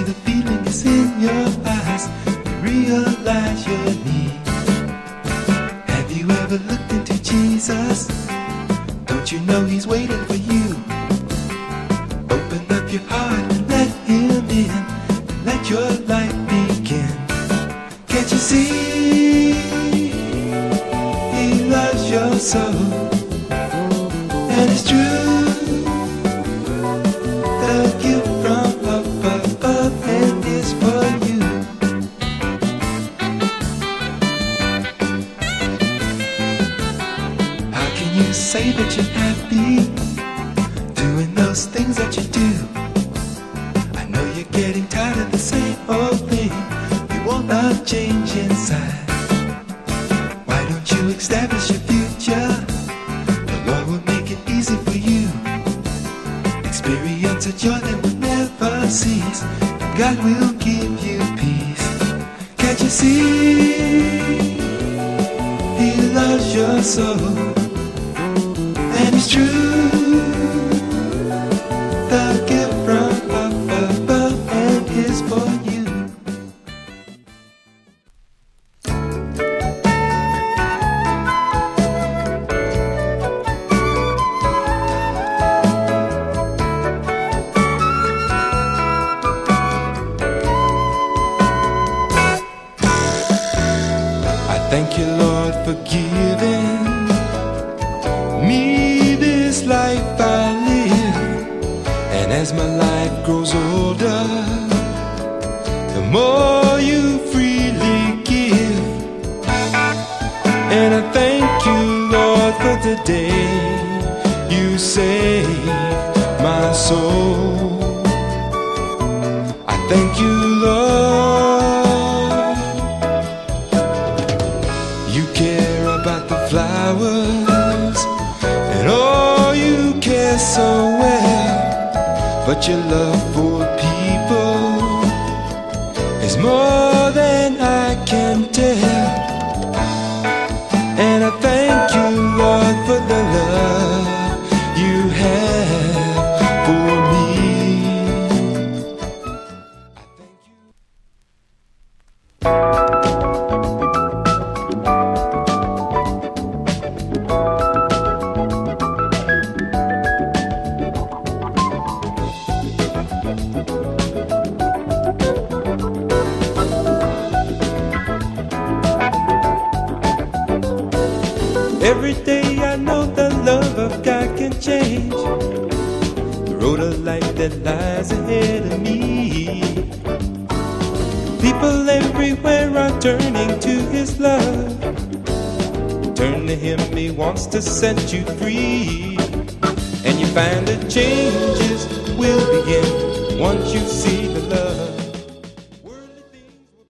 the feeling is in your eyes, you realize your need. Have you ever looked into Jesus? Don't you know he's waiting for you? Open up your heart and let him in, and let your life begin. Can't you see? He loves your soul, and it's true. The gift from above and is for you. How can you say that you're happy doing those things that you do? I know you're getting tired of the same old thing. You want a change inside. Why don't you establish your future? The Lord will make it easy for you. Experience a joy that will never cease, and God will give you peace. Can't you see? He loves your soul, and it's true. The gift from above and is for you. Thank you, Lord, for giving me this life I live. And as my life grows older, the more you freely give. And I thank you, Lord, for the day you saved my soul. I thank you, Lord. You care about the flowers, and oh, you care so well. But your love for people is more than I can tell. And I thank you, Lord, for the love you have for me. I thank you. Every day I know the love of God can change the road of life that lies ahead of me. People everywhere are turning to His love. Turn to Him, He wants to set you free. And you find that changes will begin once you see the love.